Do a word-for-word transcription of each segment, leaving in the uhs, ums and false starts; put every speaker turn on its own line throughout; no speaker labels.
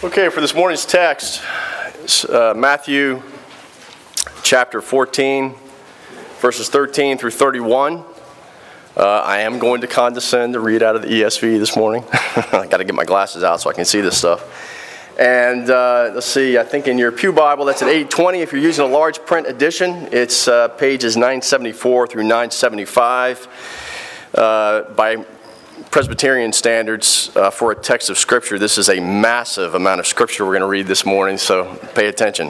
Okay, for this morning's text, uh, Matthew chapter fourteen, verses thirteen through thirty-one. Uh, I am going to condescend to read out of the E S V this morning. I got to get my glasses out so I can see this stuff. And uh, let's see, I think in your Pew Bible, that's at eight twenty. If you're using a large print edition, it's uh, pages nine seventy-four through nine seventy-five. Uh, by Presbyterian standards, uh, for a text of Scripture, this is a massive amount of Scripture we're going to read this morning, so pay attention.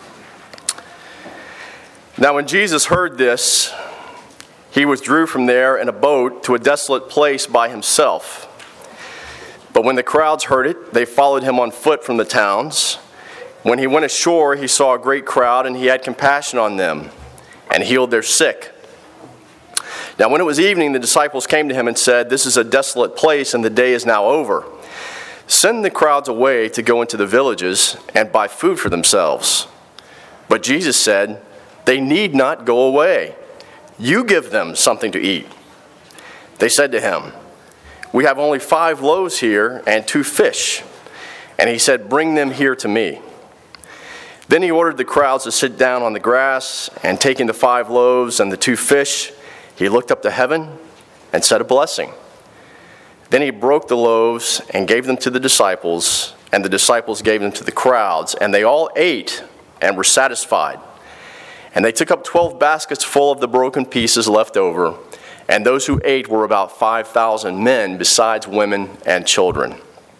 Now when Jesus heard this, he withdrew from there in a boat to a desolate place by himself. But when the crowds heard it, they followed him on foot from the towns. When he went ashore, he saw a great crowd, and he had compassion on them, and healed their sick. Now when it was evening, the disciples came to him and said, "This is a desolate place, and the day is now over. Send the crowds away to go into the villages and buy food for themselves." But Jesus said, "They need not go away. You give them something to eat." They said to him, "We have only five loaves here and two fish." And he said, "Bring them here to me." Then he ordered the crowds to sit down on the grass, and taking the five loaves and the two fish, he looked up to heaven and said a blessing. Then he broke the loaves and gave them to the disciples, and the disciples gave them to the crowds, and they all ate and were satisfied. And they took up twelve baskets full of the broken pieces left over, and those who ate were about five thousand men, besides women and children.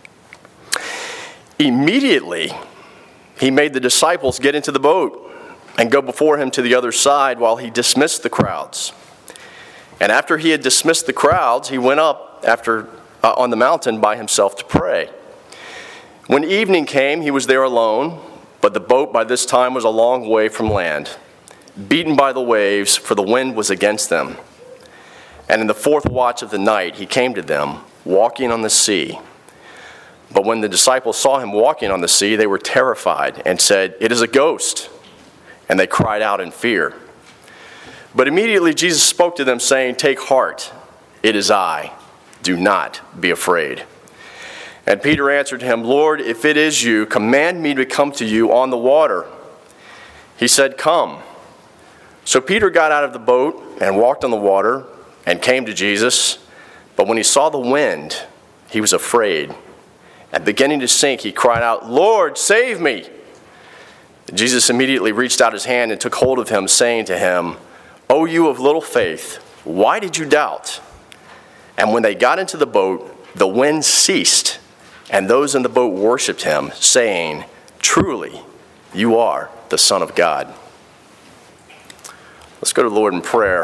Immediately, he made the disciples get into the boat and go before him to the other side while he dismissed the crowds. And after he had dismissed the crowds, he went up after uh, on the mountain by himself to pray. When evening came, he was there alone, but the boat by this time was a long way from land, beaten by the waves, for the wind was against them. And in the fourth watch of the night, he came to them, walking on the sea. But when the disciples saw him walking on the sea, they were terrified and said, "It is a ghost." And they cried out in fear. But immediately Jesus spoke to them, saying, "Take heart, it is I. Do not be afraid." And Peter answered him, "Lord, if it is you, command me to come to you on the water." He said, "Come." So Peter got out of the boat and walked on the water and came to Jesus. But when he saw the wind, he was afraid. And beginning to sink, he cried out, "Lord, save me!" Jesus immediately reached out his hand and took hold of him, saying to him, "O you of little faith, why did you doubt?" And when they got into the boat, the wind ceased, and those in the boat worshipped him, saying, "Truly, you are the Son of God." Let's go to the Lord in prayer.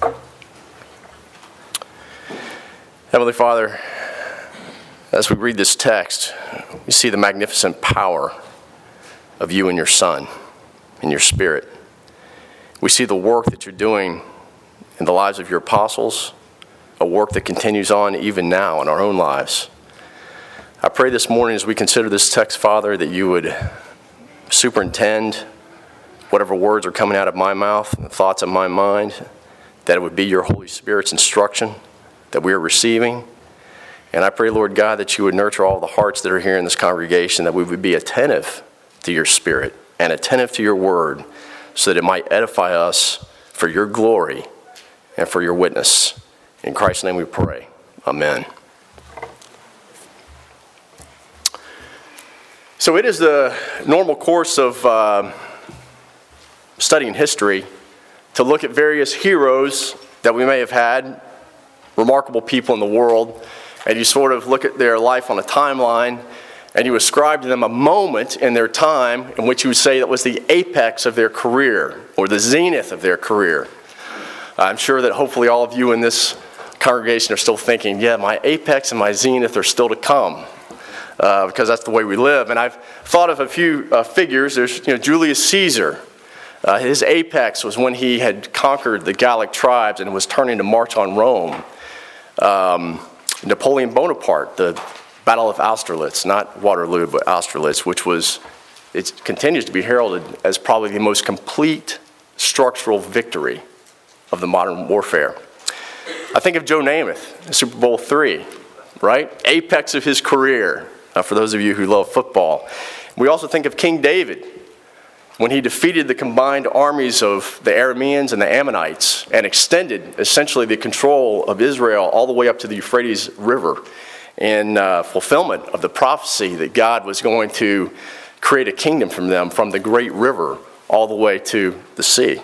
Heavenly Father, as we read this text, we see the magnificent power of you and your Son and your Spirit. We see the work that you're doing in the lives of your apostles, a work that continues on even now in our own lives. I pray this morning as we consider this text, Father, that you would superintend whatever words are coming out of my mouth and the thoughts of my mind, that it would be your Holy Spirit's instruction that we are receiving. And I pray, Lord God, that you would nurture all the hearts that are here in this congregation, that we would be attentive to your Spirit and attentive to your word, so that it might edify us for your glory and for your witness. In Christ's name we pray. Amen. So it is the normal course of uh, studying history to look at various heroes that we may have had, remarkable people in the world, and you sort of look at their life on a timeline, and you ascribe to them a moment in their time in which you would say that was the apex of their career, or the zenith of their career. I'm sure that hopefully all of you in this congregation are still thinking, yeah, my apex and my zenith are still to come, uh, because that's the way we live. And I've thought of a few uh, figures. There's, you know, Julius Caesar. Uh, his apex was when he had conquered the Gallic tribes and was turning to march on Rome. Um, Napoleon Bonaparte, the Battle of Austerlitz, not Waterloo, but Austerlitz, which was, it continues to be heralded as probably the most complete structural victory of the modern warfare. I think of Joe Namath, Super Bowl three, right? Apex of his career. uh, for those of you who love football. We also think of King David, when he defeated the combined armies of the Arameans and the Ammonites and extended essentially the control of Israel all the way up to the Euphrates River in uh, fulfillment of the prophecy that God was going to create a kingdom from them from the great river all the way to the sea.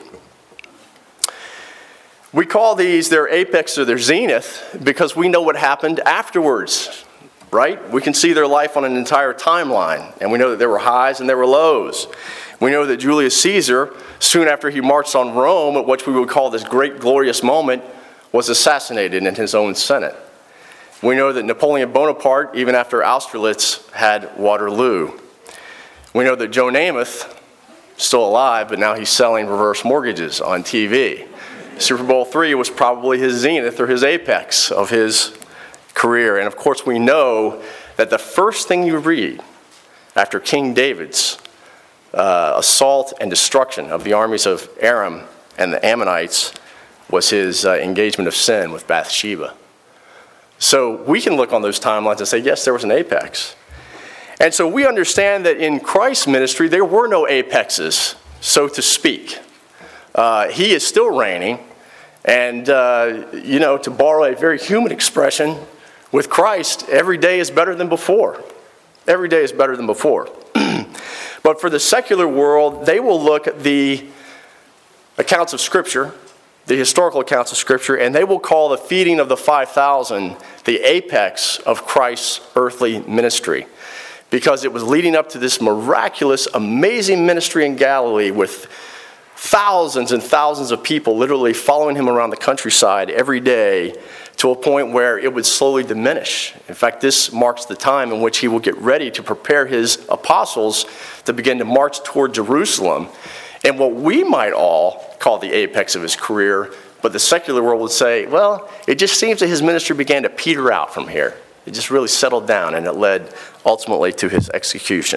We call these their apex or their zenith because we know what happened afterwards, right? We can see their life on an entire timeline, and we know that there were highs and there were lows. We know that Julius Caesar, soon after he marched on Rome, at what we would call this great glorious moment, was assassinated in his own Senate. We know that Napoleon Bonaparte, even after Austerlitz, had Waterloo. We know that Joe Namath, still alive, but now he's selling reverse mortgages on T V. Super Bowl three was probably his zenith or his apex of his career. And of course, we know that the first thing you read after King David's uh, assault and destruction of the armies of Aram and the Ammonites was his uh, engagement of sin with Bathsheba. So we can look on those timelines and say, yes, there was an apex. And so we understand that in Christ's ministry, there were no apexes, so to speak. Uh, he is still reigning, and, uh, you know, to borrow a very human expression, with Christ, every day is better than before. Every day is better than before. But for the secular world, they will look at the accounts of Scripture, the historical accounts of Scripture, and they will call the feeding of the five thousand the apex of Christ's earthly ministry, because it was leading up to this miraculous, amazing ministry in Galilee with thousands and thousands of people literally following him around the countryside every day to a point where it would slowly diminish. In fact, this marks the time in which he will get ready to prepare his apostles to begin to march toward Jerusalem, and what we might all call the apex of his career, but the secular world would say, well, it just seems that his ministry began to peter out from here. It just really settled down, and it led ultimately to his execution.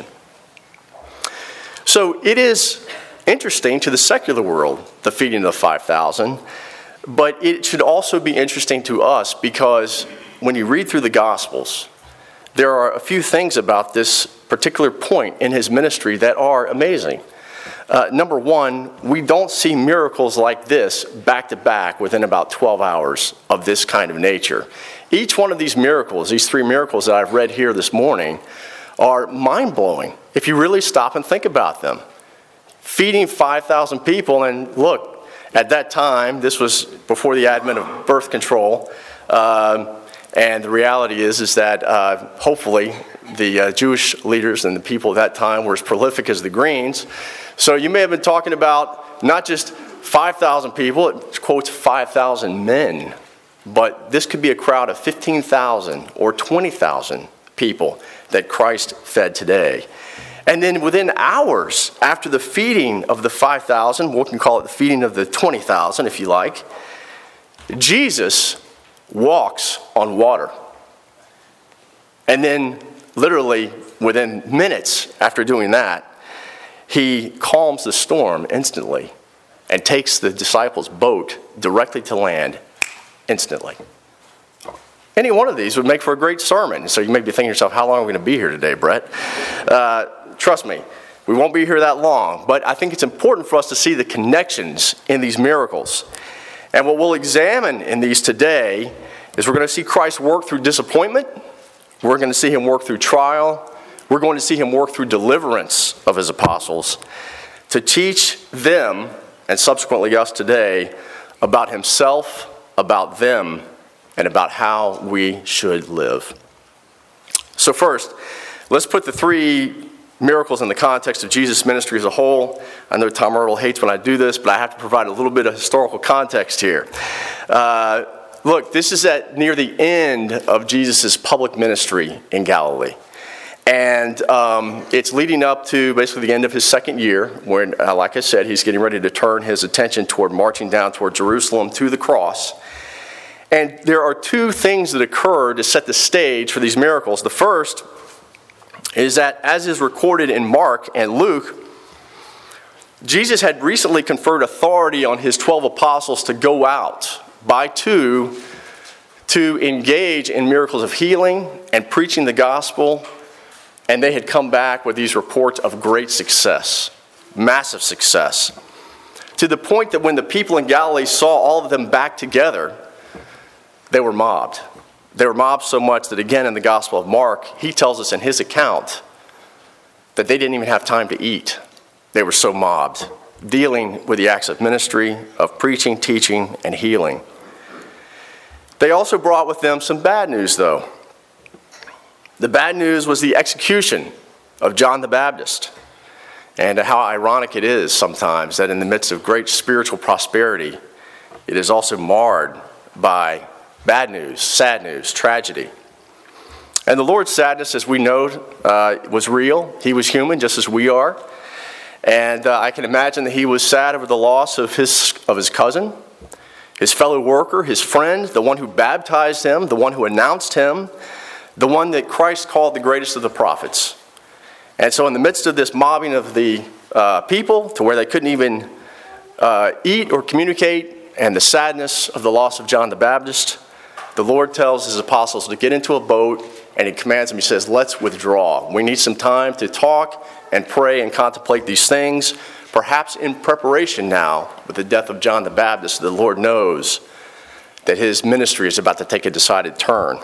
So it is interesting to the secular world, the feeding of the five thousand, but it should also be interesting to us because when you read through the Gospels, there are a few things about this particular point in his ministry that are amazing. Uh, number one, we don't see miracles like this back to back within about twelve hours of this kind of nature. Each one of these miracles, these three miracles that I've read here this morning, are mind-blowing if you really stop and think about them. Feeding five thousand people, and look, at that time, this was before the advent of birth control, uh, and the reality is, is that uh, hopefully the uh, Jewish leaders and the people at that time were as prolific as the Greens. So you may have been talking about not just five thousand people, it quotes five thousand men, but this could be a crowd of fifteen thousand or twenty thousand people that Christ fed today. And then within hours after the feeding of the five thousand, we can call it the feeding of the twenty thousand if you like, Jesus walks on water. And then literally within minutes after doing that, he calms the storm instantly and takes the disciples' boat directly to land instantly. Any one of these would make for a great sermon. So you may be thinking to yourself, how long are we going to be here today, Brett? Uh, trust me, we won't be here that long. But I think it's important for us to see the connections in these miracles. And what we'll examine in these today is we're going to see Christ work through disappointment. We're going to see him work through trial. We're going to see him work through deliverance of his apostles to teach them, and subsequently us today, about himself, about them, and about how we should live. So first, let's put the three miracles in the context of Jesus' ministry as a whole. I know Tom Ertl hates when I do this, but I have to provide a little bit of historical context here. Uh, look, this is at near the end of Jesus' public ministry in Galilee. And um, it's leading up to basically the end of his second year, when, uh, like I said, he's getting ready to turn his attention toward marching down toward Jerusalem to the cross. And there are two things that occur to set the stage for these miracles. The first is that, as is recorded in Mark and Luke, Jesus had recently conferred authority on his twelve apostles to go out by two to engage in miracles of healing and preaching the gospel and they had come back with these reports of great success, massive success, to the point that when the people in Galilee saw all of them back together, they were mobbed. They were mobbed so much that, again, in the Gospel of Mark, he tells us in his account that they didn't even have time to eat. They were so mobbed, dealing with the acts of ministry, of preaching, teaching, and healing. They also brought with them some bad news, though. The bad news was the execution of John the Baptist. And how ironic it is sometimes that in the midst of great spiritual prosperity, it is also marred by bad news, sad news, tragedy. And the Lord's sadness, as we know, uh, was real. He was human, just as we are. And uh, I can imagine that he was sad over the loss of his of his cousin, his fellow worker, his friend, the one who baptized him, the one who announced him, the one that Christ called the greatest of the prophets. And so in the midst of this mobbing of the uh, people to where they couldn't even uh, eat or communicate, and the sadness of the loss of John the Baptist, the Lord tells his apostles to get into a boat, and he commands them, he says, let's withdraw. We need some time to talk and pray and contemplate these things, perhaps in preparation now with the death of John the Baptist. The Lord knows that his ministry is about to take a decided turn.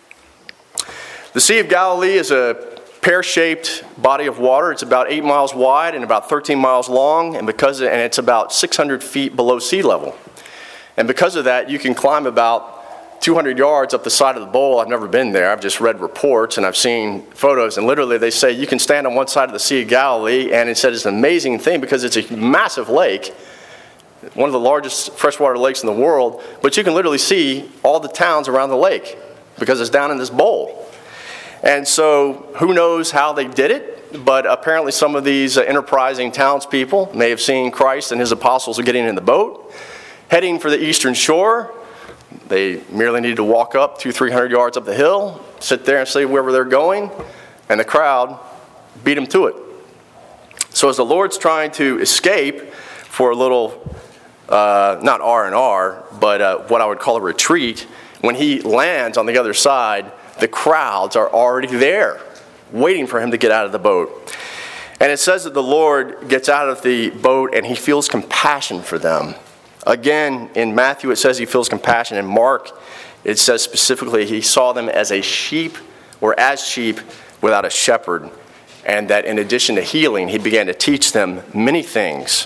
The Sea of Galilee is a pear-shaped body of water. It's about eight miles wide and about thirteen miles long, and because and it's about six hundred feet below sea level. And because of that, you can climb about two hundred yards up the side of the bowl. I've never been there. I've just read reports and I've seen photos, and literally they say you can stand on one side of the Sea of Galilee, and it said it's an amazing thing because it's a massive lake, one of the largest freshwater lakes in the world, but you can literally see all the towns around the lake because it's down in this bowl. And so who knows how they did it, but apparently some of these uh, enterprising townspeople may have seen Christ and his apostles getting in the boat, heading for the eastern shore. They merely needed to walk up two, three hundred yards up the hill, sit there and see wherever they're going, and the crowd beat them to it. So as the Lord's trying to escape for a little, uh, not R and R, but uh, what I would call a retreat, when he lands on the other side, the crowds are already there, waiting for him to get out of the boat. And it says that the Lord gets out of the boat and he feels compassion for them. Again, in Matthew it says he feels compassion. In Mark, it says specifically he saw them as a sheep, or as sheep without a shepherd. And that in addition to healing, he began to teach them many things.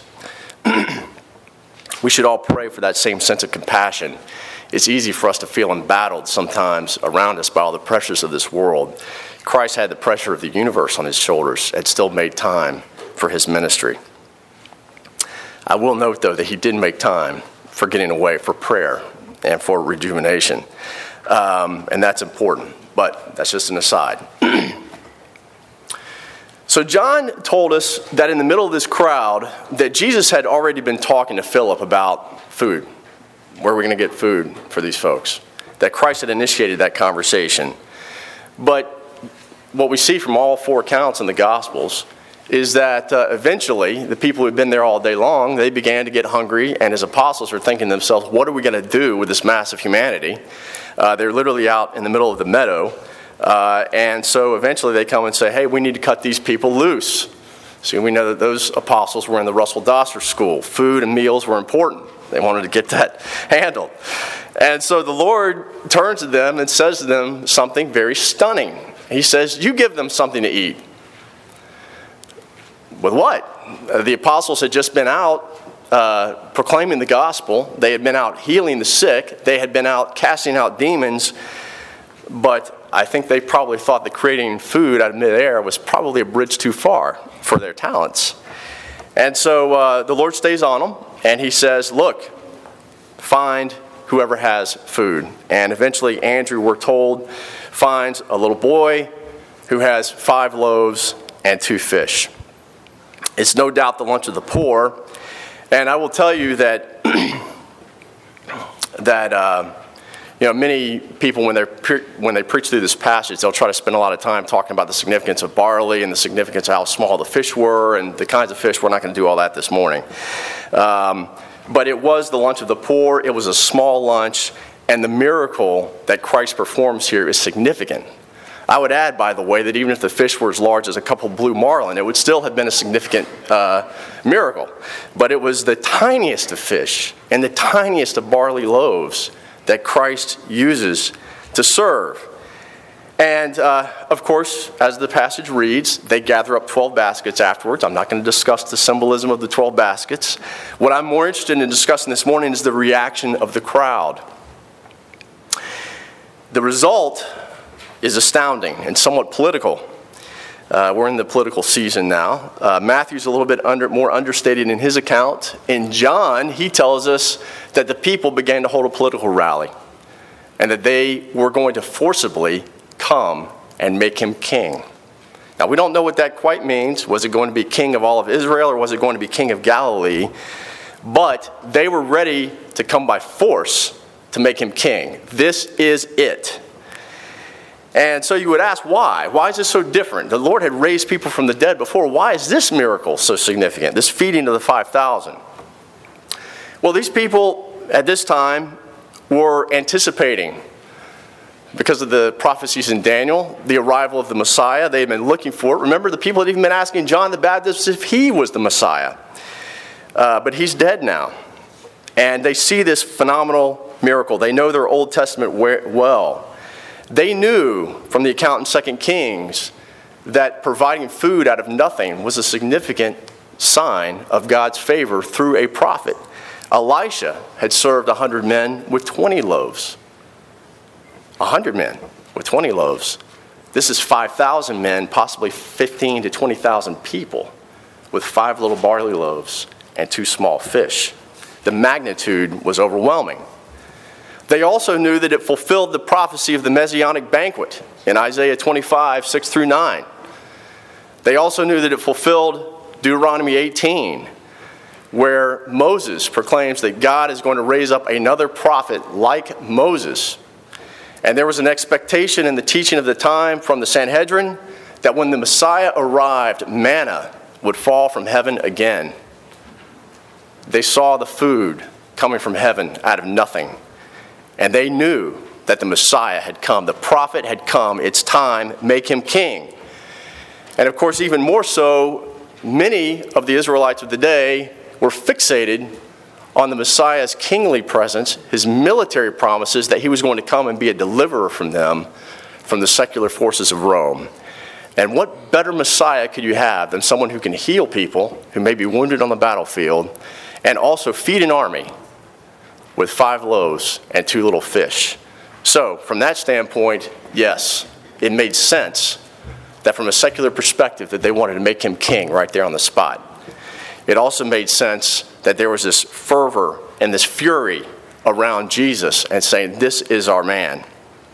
We should all pray for that same sense of compassion. It's easy for us to feel embattled sometimes around us by all the pressures of this world. Christ had the pressure of the universe on his shoulders and still made time for his ministry. I will note, though, that he did make time for getting away, for prayer, and for rejuvenation. Um, and that's important, but that's just an aside. So John told us that in the middle of this crowd, that Jesus had already been talking to Philip about food. Where are we going to get food for these folks? That Christ had initiated that conversation. But what we see from all four accounts in the Gospels is that uh, eventually the people who had been there all day long, they began to get hungry, and his apostles are thinking to themselves, what are we going to do with this mass of humanity? Uh, they're literally out in the middle of the meadow. Uh, and so eventually they come and say, hey, we need to cut these people loose. See, we know that those apostles were in the Russell Doster school. Food and meals were important. They wanted to get that handled. And so the Lord turns to them and says to them something very stunning. He says, you give them something to eat. With what? Uh, the apostles had just been out uh, proclaiming the gospel. They had been out healing the sick. They had been out casting out demons. But I think they probably thought that creating food out of midair was probably a bridge too far for their talents. And so uh, the Lord stays on them, and he says, look, find whoever has food. And eventually Andrew, we're told, finds a little boy who has five loaves and two fish. It's no doubt the lunch of the poor. And I will tell you that, that uh, you know, many people, when, they're pre- when they preach through this passage, they'll try to spend a lot of time talking about the significance of barley and the significance of how small the fish were and the kinds of fish. We're not going to do all that this morning. Um, but it was the lunch of the poor. It was a small lunch. And the miracle that Christ performs here is significant. I would add, by the way, that even if the fish were as large as a couple blue marlin, it would still have been a significant uh, miracle. But it was the tiniest of fish and the tiniest of barley loaves that Christ uses to serve. And, uh, of course, as the passage reads, they gather up twelve baskets afterwards. I'm not going to discuss the symbolism of the twelve baskets. What I'm more interested in discussing this morning is the reaction of the crowd. The result is astounding and somewhat political. Uh, we're in the political season now. Uh, Matthew's a little bit under, more understated in his account. In John, he tells us that the people began to hold a political rally and that they were going to forcibly come and make him king. Now, we don't know what that quite means. Was it going to be king of all of Israel, or was it going to be king of Galilee? But they were ready to come by force to make him king. This is it. And so you would ask, why? Why is this so different? The Lord had raised people from the dead before. Why is this miracle so significant, this feeding of the five thousand? Well, these people at this time were anticipating, because of the prophecies in Daniel, the arrival of the Messiah. They had been looking for it. Remember, the people had even been asking John the Baptist if he was the Messiah. Uh, but he's dead now. And they see this phenomenal miracle. They know their Old Testament well. They knew from the account in Second Kings that providing food out of nothing was a significant sign of God's favor through a prophet. Elisha had served one hundred men with twenty loaves. one hundred men with twenty loaves. This is five thousand men, possibly fifteen to twenty thousand people, with five little barley loaves and two small fish. The magnitude was overwhelming. They also knew that it fulfilled the prophecy of the Messianic banquet in Isaiah twenty-five, six through nine. They also knew that it fulfilled Deuteronomy eighteen, where Moses proclaims that God is going to raise up another prophet like Moses. And there was an expectation in the teaching of the time from the Sanhedrin that when the Messiah arrived, manna would fall from heaven again. They saw the food coming from heaven out of nothing. And they knew that the Messiah had come. The prophet had come. It's time. Make him king. And of course, even more so, many of the Israelites of the day were fixated on the Messiah's kingly presence, his military promises that he was going to come and be a deliverer from them, from the secular forces of Rome. And what better Messiah could you have than someone who can heal people who may be wounded on the battlefield and also feed an army with five loaves and two little fish? So, from that standpoint, yes, it made sense that from a secular perspective that they wanted to make him king right there on the spot. It also made sense that there was this fervor and this fury around Jesus and saying, this is our man.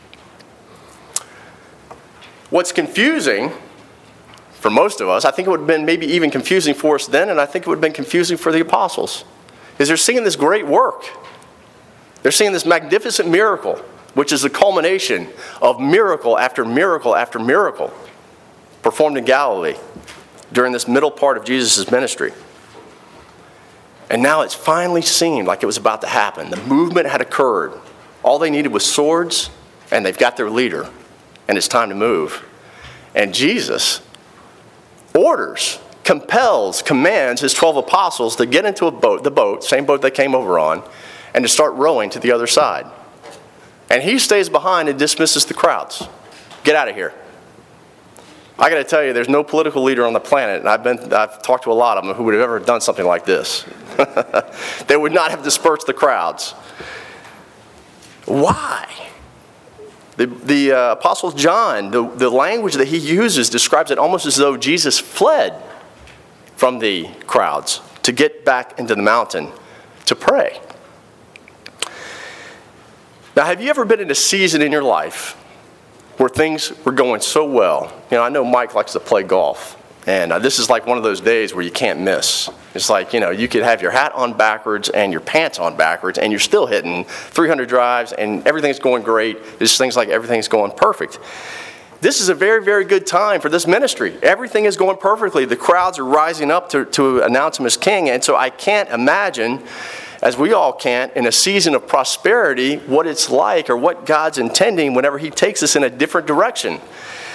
What's confusing for most of us, I think it would have been maybe even confusing for us then, and I think it would have been confusing for the apostles, is they're seeing this great work. They're seeing this magnificent miracle, which is the culmination of miracle after miracle after miracle performed in Galilee during this middle part of Jesus' ministry. And now it's finally seemed like it was about to happen. The movement had occurred. All they needed was swords, and they've got their leader, and it's time to move. And Jesus orders, compels, commands his twelve apostles to get into a boat, the boat, same boat they came over on, and to start rowing to the other side. And he stays behind and dismisses the crowds. Get out of here. I got to tell you, there's no political leader on the planet, and I've been I've talked to a lot of them who would have ever done something like this. They would not have dispersed the crowds. Why? The, the uh, Apostle John, the, the language that he uses describes it almost as though Jesus fled from the crowds to get back into the mountain to pray. Now, have you ever been in a season in your life where things were going so well? You know, I know Mike likes to play golf, and uh, this is like one of those days where you can't miss. It's like, you know, you could have your hat on backwards and your pants on backwards, and you're still hitting three hundred drives, and everything's going great. This thing's like everything's going perfect. This is a very, very good time for this ministry. Everything is going perfectly. The crowds are rising up to, to announce him as king, and so I can't imagine, as we all can't, in a season of prosperity, what it's like or what God's intending whenever he takes us in a different direction.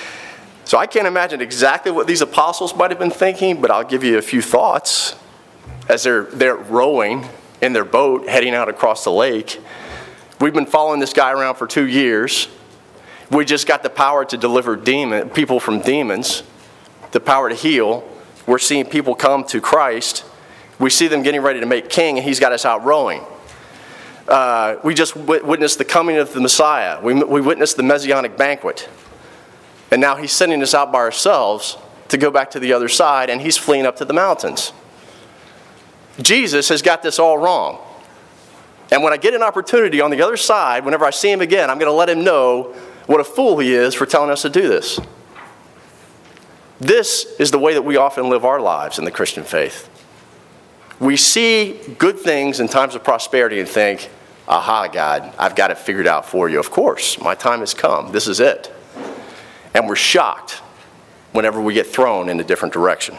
So I can't imagine exactly what these apostles might have been thinking, but I'll give you a few thoughts as they're, they're rowing in their boat heading out across the lake. We've been following this guy around for two years. We just got the power to deliver demon, people from demons, the power to heal. We're seeing people come to Christ. We see them getting ready to make king, and he's got us out rowing. Uh, we just w- witnessed the coming of the Messiah. We, we witnessed the Messianic banquet. And now he's sending us out by ourselves to go back to the other side, and he's fleeing up to the mountains. Jesus has got this all wrong. And when I get an opportunity on the other side, whenever I see him again, I'm going to let him know what a fool he is for telling us to do this. This is the way that we often live our lives in the Christian faith. We see good things in times of prosperity and think, aha, God, I've got it figured out for you. Of course, my time has come. This is it. And we're shocked whenever we get thrown in a different direction.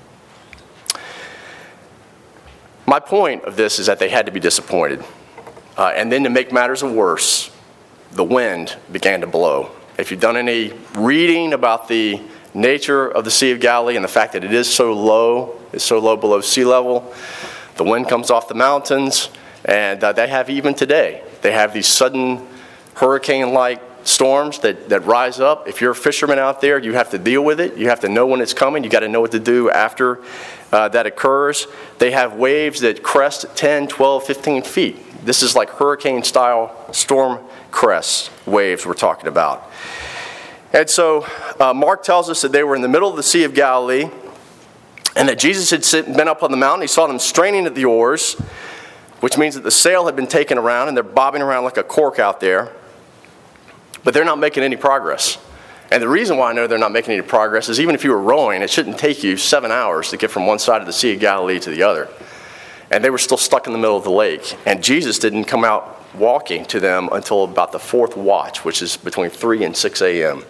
My point of this is that they had to be disappointed. Uh, and then to make matters worse, the wind began to blow. If you've done any reading about the nature of the Sea of Galilee and the fact that it is so low, it's so low below sea level, the wind comes off the mountains, and uh, they have even today, they have these sudden hurricane-like storms that, that rise up. If you're a fisherman out there, you have to deal with it. You have to know when it's coming. You got to know what to do after uh, that occurs. They have waves that crest ten, twelve, fifteen feet. This is like hurricane-style storm crest waves we're talking about. And so uh, Mark tells us that they were in the middle of the Sea of Galilee and that Jesus had sit, been up on the mountain. He saw them straining at the oars, which means that the sail had been taken around and they're bobbing around like a cork out there. But they're not making any progress. And the reason why I know they're not making any progress is even if you were rowing, it shouldn't take you seven hours to get from one side of the Sea of Galilee to the other. And they were still stuck in the middle of the lake. And Jesus didn't come out walking to them until about the fourth watch, which is between three and six a.m.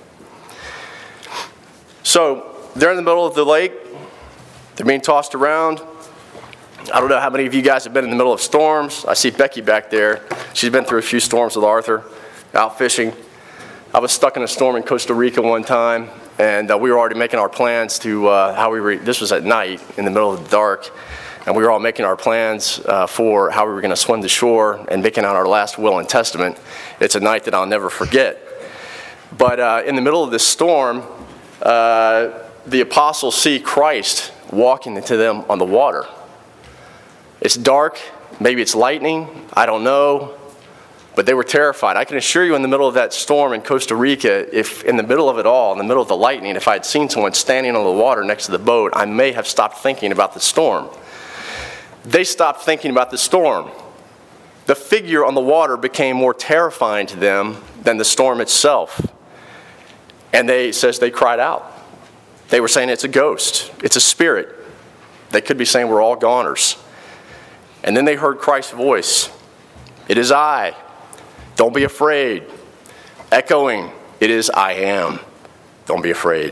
So they're in the middle of the lake. They're being tossed around. I don't know how many of you guys have been in the middle of storms. I see Becky back there. She's been through a few storms with Arthur, out fishing. I was stuck in a storm in Costa Rica one time, and uh, we were already making our plans to uh, how we were, this was at night in the middle of the dark, and we were all making our plans uh, for how we were going to swim to shore and making out our last will and testament. It's a night that I'll never forget. But uh, in the middle of this storm, uh, the apostles see Christ walking into them on the water. It's dark, maybe it's lightning, I don't know. But they were terrified. I can assure you in the middle of that storm in Costa Rica, if in the middle of it all, in the middle of the lightning, if I had seen someone standing on the water next to the boat, I may have stopped thinking about the storm. They stopped thinking about the storm. The figure on the water became more terrifying to them than the storm itself. And they, it says they cried out. They were saying it's a ghost. It's a spirit. They could be saying we're all goners. And then they heard Christ's voice. It is I. Don't be afraid. Echoing, it is I am. Don't be afraid.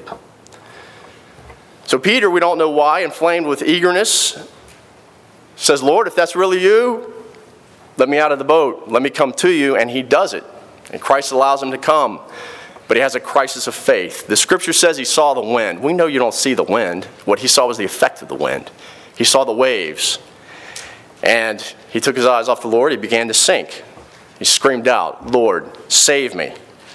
So Peter, we don't know why, inflamed with eagerness, says, Lord, if that's really you, let me out of the boat. Let me come to you. And he does it. And Christ allows him to come. But he has a crisis of faith. The scripture says he saw the wind. We know you don't see the wind. What he saw was the effect of the wind. He saw the waves. And he took his eyes off the Lord. He began to sink. He screamed out, Lord, save me.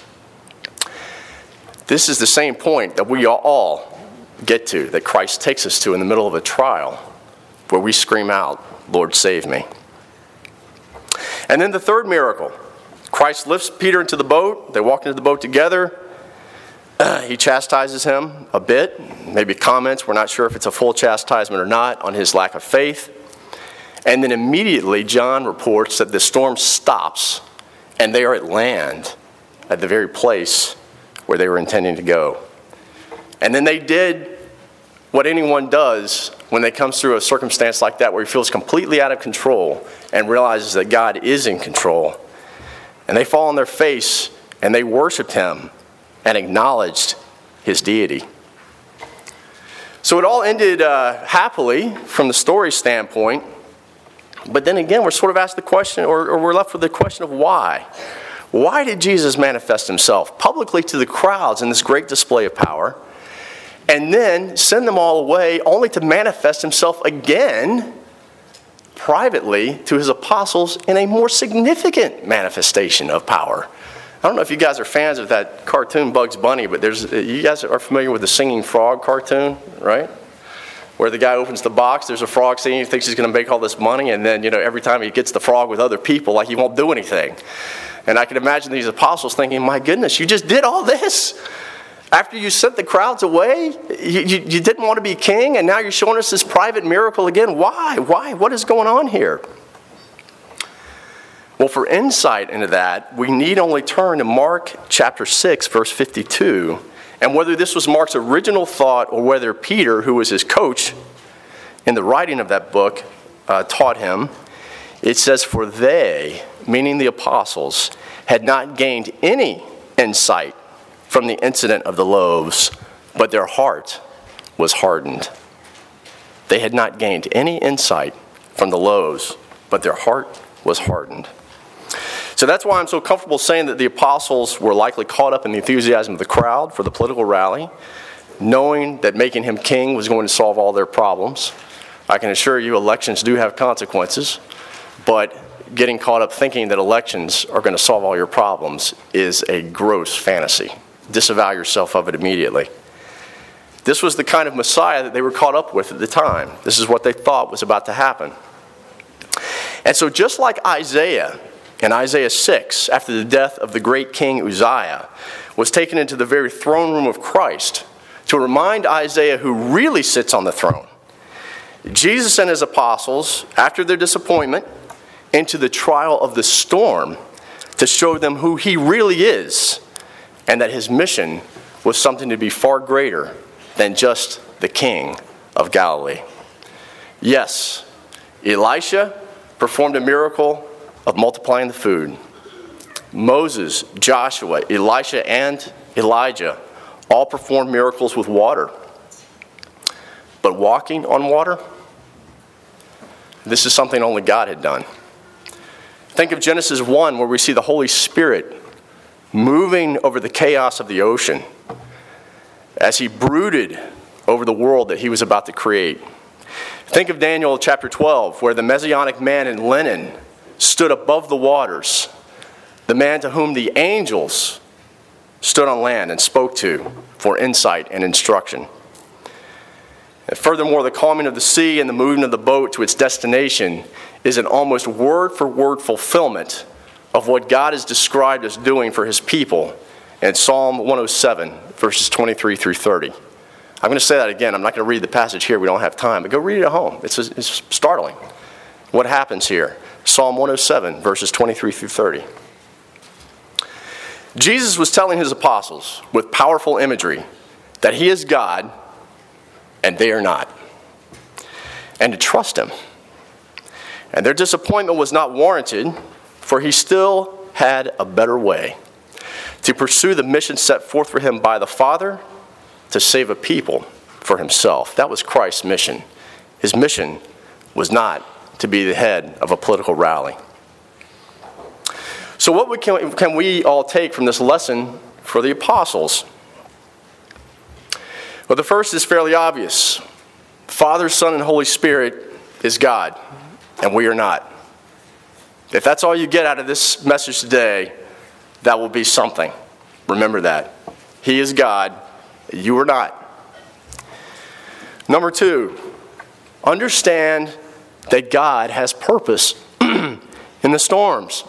This is the same point that we all get to, that Christ takes us to in the middle of a trial, where we scream out, Lord, save me. And then the third miracle. Christ lifts Peter into the boat. They walk into the boat together. Uh, he chastises him a bit, maybe comments. We're not sure if it's a full chastisement or not on his lack of faith. And then immediately, John reports that the storm stops and they are at land at the very place where they were intending to go. And then they did what anyone does when they comes through a circumstance like that where he feels completely out of control and realizes that God is in control. And they fall on their face and they worshiped him and acknowledged his deity. So it all ended uh, happily from the story standpoint. But then again, we're sort of asked the question, or, or we're left with the question of why. Why did Jesus manifest himself publicly to the crowds in this great display of power, and then send them all away only to manifest himself again privately to his apostles in a more significant manifestation of power? I don't know if you guys are fans of that cartoon Bugs Bunny, but there's you guys are familiar with the Singing Frog cartoon, right? Where the guy opens the box, there's a frog singing, he thinks he's going to make all this money, and then, you know, every time he gets the frog with other people, like, he won't do anything. And I can imagine these apostles thinking, my goodness, you just did all this. After you sent the crowds away, you, you, you didn't want to be king, and now you're showing us this private miracle again. Why? Why? What is going on here? Well, for insight into that, we need only turn to Mark chapter six, verse fifty-two. And whether this was Mark's original thought or whether Peter, who was his coach in the writing of that book, uh, taught him, it says, for they, meaning the apostles, had not gained any insight from the incident of the loaves, but their heart was hardened. They had not gained any insight from the loaves, but their heart was hardened. So that's why I'm so comfortable saying that the apostles were likely caught up in the enthusiasm of the crowd for the political rally, knowing that making him king was going to solve all their problems. I can assure you elections do have consequences, but getting caught up thinking that elections are going to solve all your problems is a gross fantasy. Disavow yourself of it immediately. This was the kind of Messiah that they were caught up with at the time. This is what they thought was about to happen. And so just like Isaiah, in Isaiah six, after the death of the great king Uzziah, was taken into the very throne room of Christ to remind Isaiah who really sits on the throne, Jesus and his apostles, after their disappointment, into the trial of the storm to show them who he really is and that his mission was something to be far greater than just the king of Galilee. Yes, Elisha performed a miracle of multiplying the food. Moses, Joshua, Elisha, and Elijah all performed miracles with water. But walking on water, this is something only God had done. Think of Genesis one, where we see the Holy Spirit moving over the chaos of the ocean as he brooded over the world that he was about to create. Think of Daniel chapter twelve, where the Messianic man in linen stood above the waters, the man to whom the angels stood on land and spoke to for insight and instruction. And furthermore, the calming of the sea and the moving of the boat to its destination is an almost word-for-word fulfillment of what God is described as doing for his people in Psalm one oh seven, verses twenty-three through thirty. I'm going to say that again. I'm not going to read the passage here. We don't have time. But go read it at home. It's, it's startling. What happens here? Psalm one oh seven, verses twenty-three through thirty. Jesus was telling his apostles with powerful imagery that he is God and they are not, and to trust him. And their disappointment was not warranted, for he still had a better way to pursue the mission set forth for him by the Father to save a people for himself. That was Christ's mission. His mission was not to be the head of a political rally. So what we can, can we all take from this lesson for the apostles? Well, the first is fairly obvious. Father, Son, and Holy Spirit is God, and we are not. If that's all you get out of this message today, that will be something. Remember that. He is God, you are not. Number two, understand that God has purpose in the storms.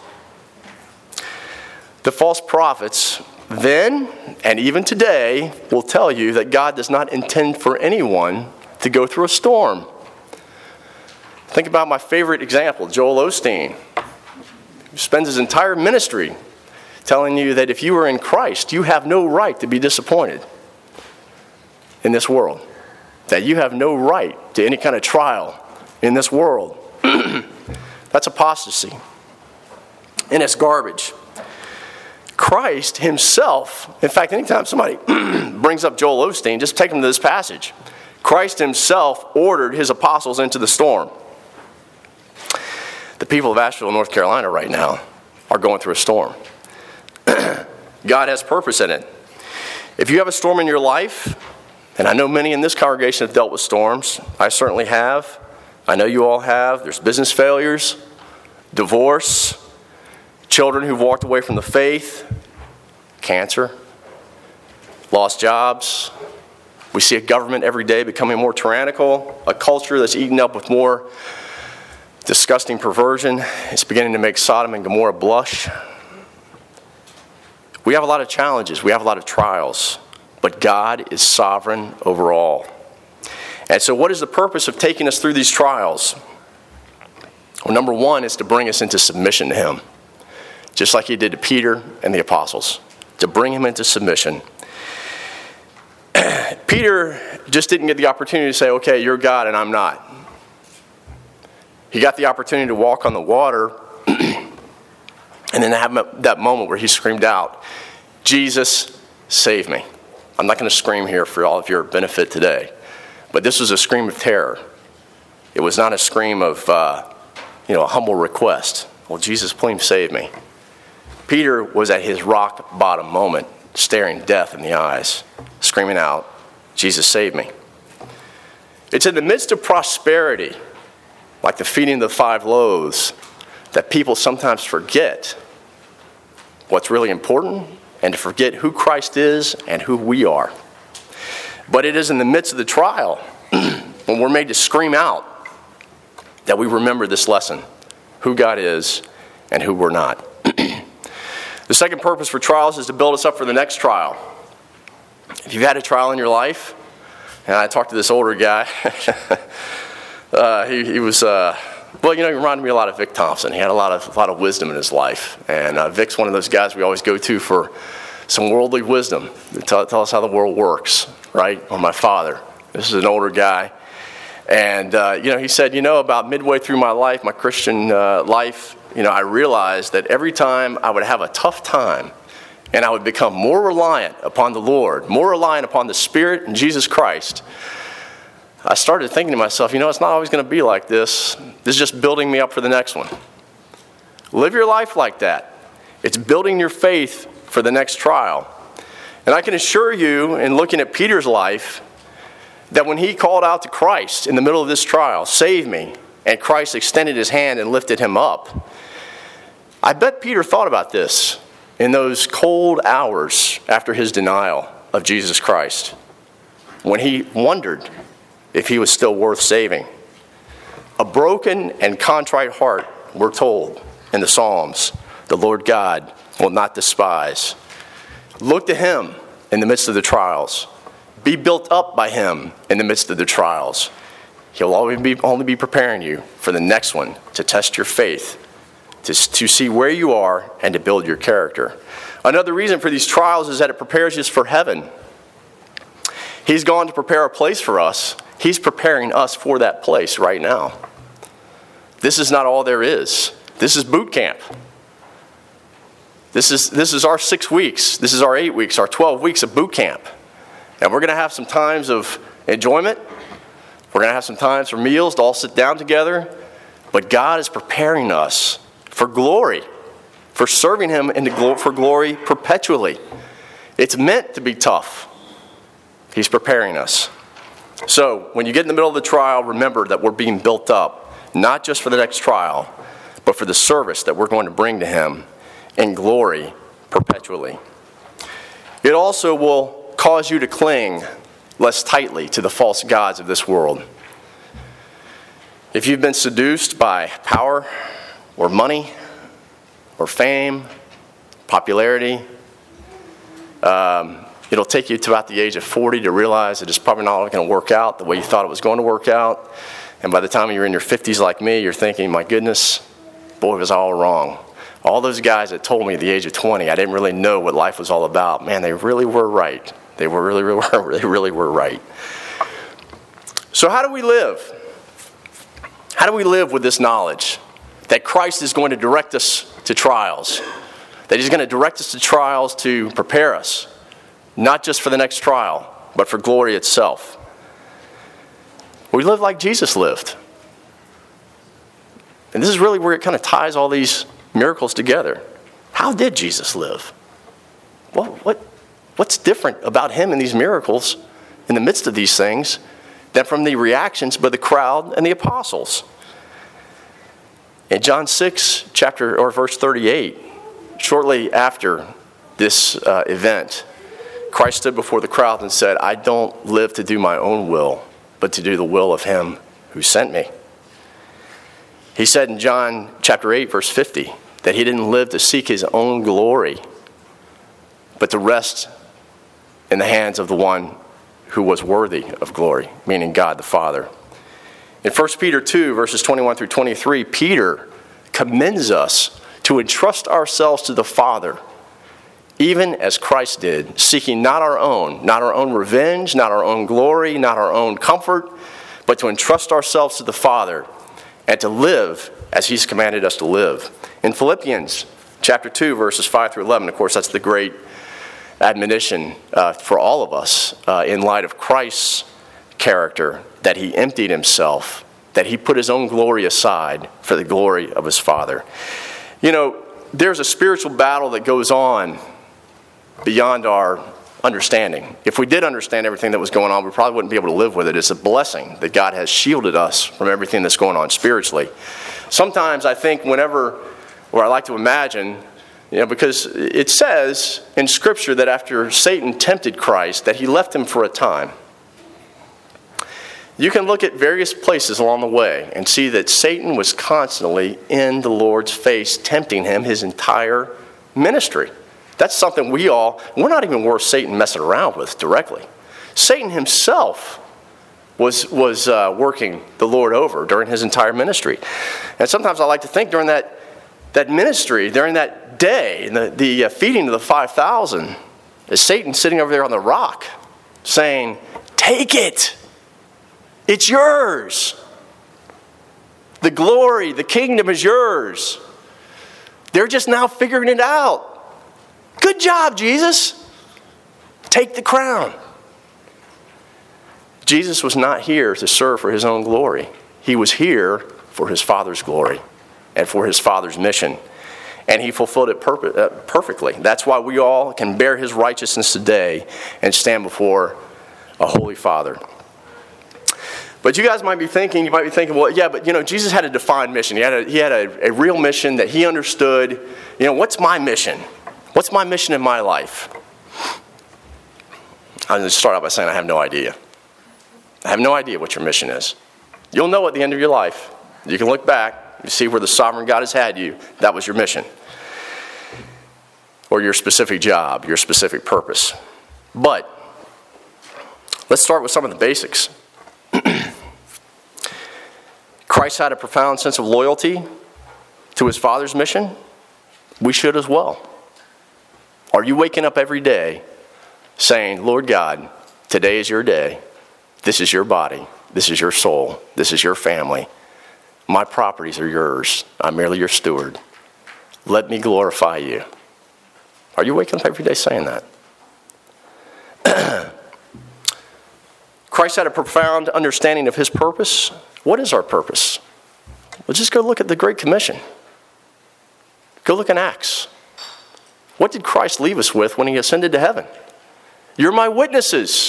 The false prophets then and even today will tell you that God does not intend for anyone to go through a storm. Think about my favorite example, Joel Osteen, who spends his entire ministry telling you that if you are in Christ, you have no right to be disappointed in this world. That you have no right to any kind of trial in this world. That's apostasy. And it's garbage. Christ himself, in fact, anytime somebody brings up Joel Osteen, just take them to this passage. Christ himself ordered his apostles into the storm. The people of Asheville, North Carolina right now are going through a storm. God has purpose in it. If you have a storm in your life, and I know many in this congregation have dealt with storms. I certainly have. I know you all have. There's business failures, divorce, children who've walked away from the faith, cancer, lost jobs. We see a government every day becoming more tyrannical, a culture that's eaten up with more disgusting perversion. It's beginning to make Sodom and Gomorrah blush. We have a lot of challenges. We have a lot of trials. But God is sovereign over all. And so what is the purpose of taking us through these trials? Well, number one is to bring us into submission to Him. Just like He did to Peter and the apostles. To bring him into submission. Peter just didn't get the opportunity to say, okay, you're God and I'm not. He got the opportunity to walk on the water and then have that moment where he screamed out, Jesus, save me. I'm not going to scream here for all of your benefit today, but this was a scream of terror. It was not a scream of, uh, you know, a humble request. Well, Jesus, please save me. Peter was at his rock bottom moment, staring death in the eyes, screaming out, Jesus, save me. It's in the midst of prosperity, like the feeding of the five loaves, that people sometimes forget what's really important and to forget who Christ is and who we are. But it is in the midst of the trial, when we're made to scream out, that we remember this lesson, who God is and who we're not. The second purpose for trials is to build us up for the next trial. If you've had a trial in your life, and I talked to this older guy, uh, he, he was, uh, well, you know, he reminded me a lot of Vic Thompson. He had a lot of a lot of wisdom in his life, and uh, Vic's one of those guys we always go to for some worldly wisdom to tell, tell us how the world works, right? Or my father. This is an older guy, and uh, you know, he said, you know, about midway through my life, my Christian uh, life, you know, I realized that every time I would have a tough time and I would become more reliant upon the Lord, more reliant upon the Spirit and Jesus Christ, I started thinking to myself, you know, it's not always going to be like this. This is just building me up for the next one. Live your life like that. It's building your faith for the next trial. And I can assure you, in looking at Peter's life, that when he called out to Christ in the middle of this trial, save me, and Christ extended his hand and lifted him up, I bet Peter thought about this in those cold hours after his denial of Jesus Christ, when he wondered if he was still worth saving. A broken and contrite heart, we're told in the Psalms, the Lord God will not despise. Look to Him in the midst of the trials. Be built up by Him in the midst of the trials. He'll always be, only be preparing you for the next one to test your faith, to, to see where you are, and to build your character. Another reason for these trials is that it prepares us for heaven. He's gone to prepare a place for us. He's preparing us for that place right now. This is not all there is. This is boot camp. This is, this is our six weeks. This is our eight weeks, our twelve weeks of boot camp. And we're going to have some times of enjoyment. We're going to have some times for meals to all sit down together. But God is preparing us for glory, for serving Him into glo- for glory perpetually. It's meant to be tough. He's preparing us. So when you get in the middle of the trial, remember that we're being built up, not just for the next trial, but for the service that we're going to bring to Him in glory perpetually. It also will cause you to cling less tightly to the false gods of this world. If you've been seduced by power or money or fame, popularity, um, it'll take you to about the age of forty to realize that it's probably not going to work out the way you thought it was going to work out. And by the time you're in your fifties like me, you're thinking, my goodness, boy, it was all wrong. All those guys that told me at the age of twenty, I didn't really know what life was all about. Man, they really were right. They were really, really, they really were right. So how do we live? How do we live with this knowledge that Christ is going to direct us to trials? That He's going to direct us to trials to prepare us, not just for the next trial, but for glory itself. We live like Jesus lived. And this is really where it kind of ties all these miracles together. How did Jesus live? Well, What's different about him in these miracles, in the midst of these things, than from the reactions by the crowd and the apostles? In John six, chapter or verse thirty-eight, shortly after this uh, event, Christ stood before the crowd and said, I don't live to do my own will, but to do the will of him who sent me. He said in John chapter eight, verse fifty, that he didn't live to seek his own glory, but to rest in the hands of the one who was worthy of glory, meaning God the Father. In First Peter two, verses twenty-one through twenty-three, Peter commends us to entrust ourselves to the Father, even as Christ did, seeking not our own, not our own revenge, not our own glory, not our own comfort, but to entrust ourselves to the Father and to live as he's commanded us to live. In Philippians chapter two, verses five through eleven, of course, that's the great admonition uh, for all of us uh, in light of Christ's character, that he emptied himself, that he put his own glory aside for the glory of his Father. You know, there's a spiritual battle that goes on beyond our understanding. If we did understand everything that was going on, we probably wouldn't be able to live with it. It's a blessing that God has shielded us from everything that's going on spiritually. Sometimes I think whenever, or I like to imagine, you know, because it says in Scripture that after Satan tempted Christ, that he left him for a time. You can look at various places along the way and see that Satan was constantly in the Lord's face, tempting him his entire ministry. That's something we all, we're not even worth Satan messing around with directly. Satan himself was was uh, working the Lord over during his entire ministry. And sometimes I like to think during that, that ministry, during that day, the, the uh, feeding of the five thousand, is Satan sitting over there on the rock saying, take it. It's yours. The glory, the kingdom is yours. They're just now figuring it out. Good job, Jesus. Take the crown. Jesus was not here to serve for his own glory. He was here for his Father's glory and for his Father's mission. And he fulfilled it perp- uh, perfectly. That's why we all can bear his righteousness today and stand before a holy Father. But you guys might be thinking, you might be thinking, well, yeah, but you know, Jesus had a defined mission. He had a, he had a, a real mission that he understood. You know, what's my mission? What's my mission in my life? I'm going to start out by saying I have no idea. I have no idea what your mission is. You'll know at the end of your life. You can look back, you see where the sovereign God has had you. That was your mission. Or your specific job, your specific purpose. But let's start with some of the basics. Christ had a profound sense of loyalty to his Father's mission. We should as well. Are you waking up every day saying, Lord God, today is your day. This is your body. This is your soul. This is your family. My properties are yours. I'm merely your steward. Let me glorify you. Are you waking up every day saying that? Christ had a profound understanding of his purpose. What is our purpose? Well, just go look at the Great Commission. Go look in Acts. What did Christ leave us with when he ascended to heaven? You're my witnesses.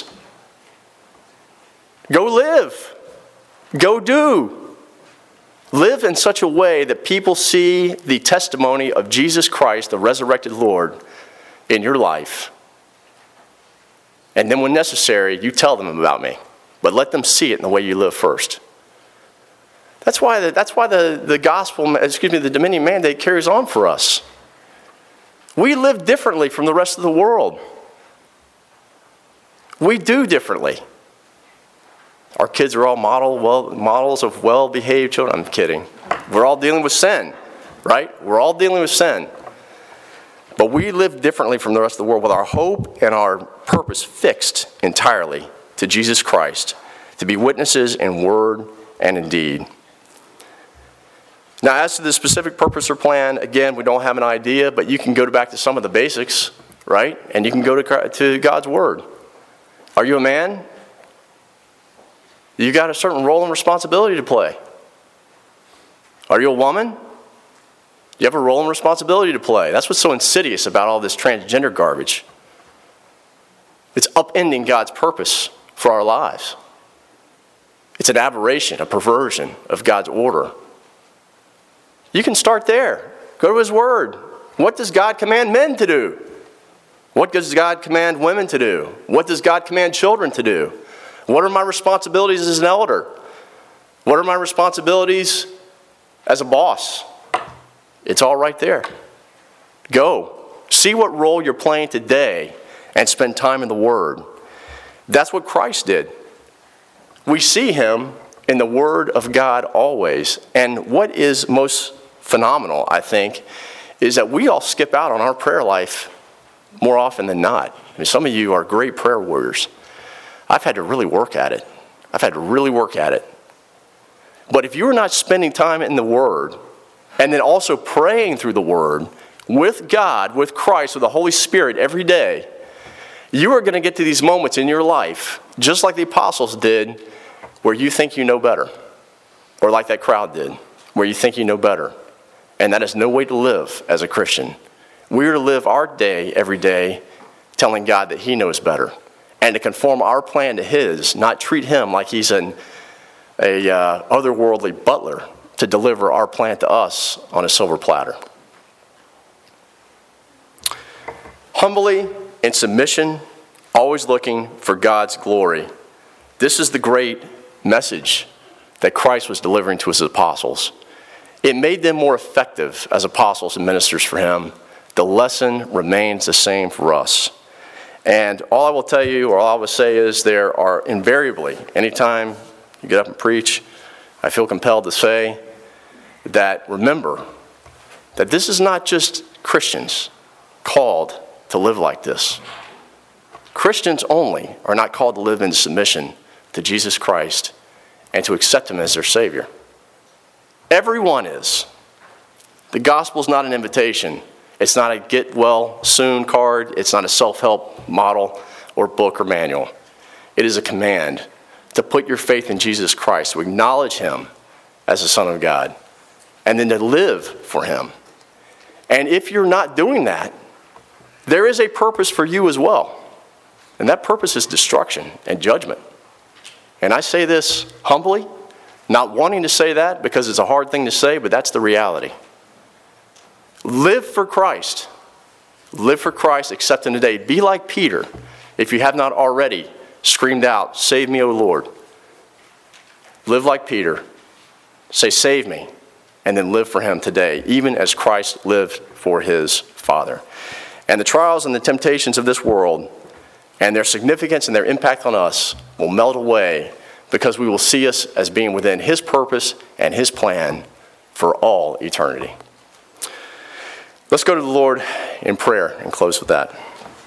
Go live. Go do. Live in such a way that people see the testimony of Jesus Christ, the resurrected Lord, in your life. And then when necessary, you tell them about me. But let them see it in the way you live first. That's why the, that's why the, the gospel, excuse me, the Dominion mandate carries on for us. We live differently from the rest of the world. We do differently. Our kids are all model, well, models of well-behaved children. I'm kidding. We're all dealing with sin, right? We're all dealing with sin. But we live differently from the rest of the world with our hope and our purpose fixed entirely to Jesus Christ, to be witnesses in word and in deed. Now, as to the specific purpose or plan, again, we don't have an idea, but you can go back to some of the basics, right? And you can go to, to God's Word. Are you a man? You got a certain role and responsibility to play. Are you a woman? You have a role and responsibility to play. That's what's so insidious about all this transgender garbage. It's upending God's purpose for our lives. It's an aberration, a perversion of God's order. You can start there. Go to his word. What does God command men to do? What does God command women to do? What does God command children to do? What are my responsibilities as an elder? What are my responsibilities as a boss? It's all right there. Go. See what role you're playing today and spend time in the Word. That's what Christ did. We see him in the Word of God always. And what is most phenomenal, I think, is that we all skip out on our prayer life more often than not. I mean, some of you are great prayer warriors. I've had to really work at it. I've had to really work at it. But if you're not spending time in the Word, and then also praying through the Word, with God, with Christ, with the Holy Spirit every day, you are going to get to these moments in your life, just like the apostles did, where you think you know better. Or like that crowd did, where you think you know better. And that is no way to live as a Christian. We are to live our day every day telling God that he knows better. And to conform our plan to his, not treat him like he's an a uh, otherworldly butler to deliver our plan to us on a silver platter. Humbly in submission, always looking for God's glory. This is the great message that Christ was delivering to his apostles. It made them more effective as apostles and ministers for him. The lesson remains the same for us. And all I will tell you, or all I will say is, there are invariably, anytime you get up and preach, I feel compelled to say that remember that this is not just Christians called to live like this. Christians only are not called to live in submission to Jesus Christ and to accept him as their Savior. Everyone is. The gospel is not an invitation. It's not a get well soon card. It's not a self-help model or book or manual. It is a command to put your faith in Jesus Christ, to acknowledge him as the Son of God, and then to live for him. And if you're not doing that, there is a purpose for you as well. And that purpose is destruction and judgment. And I say this humbly, not wanting to say that because it's a hard thing to say, but that's the reality. Live for Christ. Live for Christ, accept him today. Be like Peter, if you have not already screamed out, "Save me, O Lord." Live like Peter. Say, "Save me," and then live for him today, even as Christ lived for his Father. And the trials and the temptations of this world and their significance and their impact on us will melt away because we will see us as being within his purpose and his plan for all eternity. Let's go to the Lord in prayer and close with that.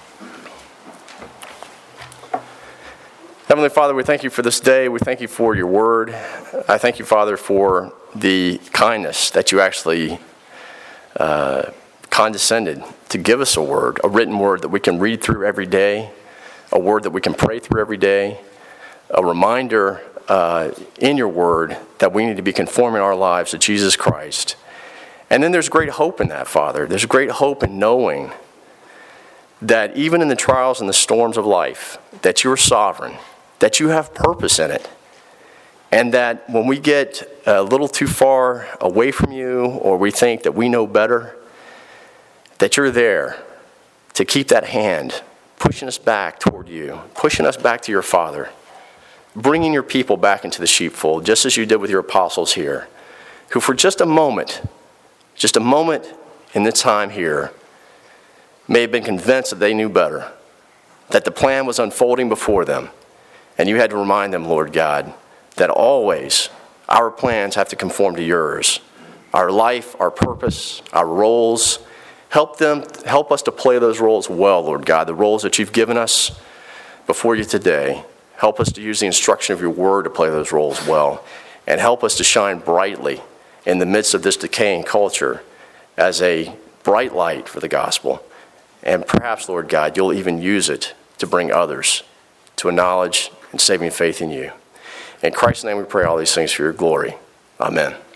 Heavenly Father, we thank you for this day. We thank you for your word. I thank you, Father, for the kindness that you actually uh, condescended to give us a word, a written word that we can read through every day, a word that we can pray through every day, a reminder uh, in your word that we need to be conforming our lives to Jesus Christ. And then there's great hope in that, Father. There's great hope in knowing that even in the trials and the storms of life, that you're sovereign, that you have purpose in it, and that when we get a little too far away from you or we think that we know better, that you're there to keep that hand pushing us back toward you, pushing us back to your Father, bringing your people back into the sheepfold, just as you did with your apostles here, who for just a moment, just a moment in the time here, may have been convinced that they knew better, that the plan was unfolding before them, and you had to remind them, Lord God, that always our plans have to conform to yours. Our life, our purpose, our roles, help them, help us to play those roles well, Lord God, the roles that you've given us before you today. Help us to use the instruction of your word to play those roles well, and help us to shine brightly in the midst of this decaying culture as a bright light for the gospel. And perhaps, Lord God, you'll even use it to bring others to a knowledge and saving faith in you. In Christ's name we pray all these things for your glory. Amen.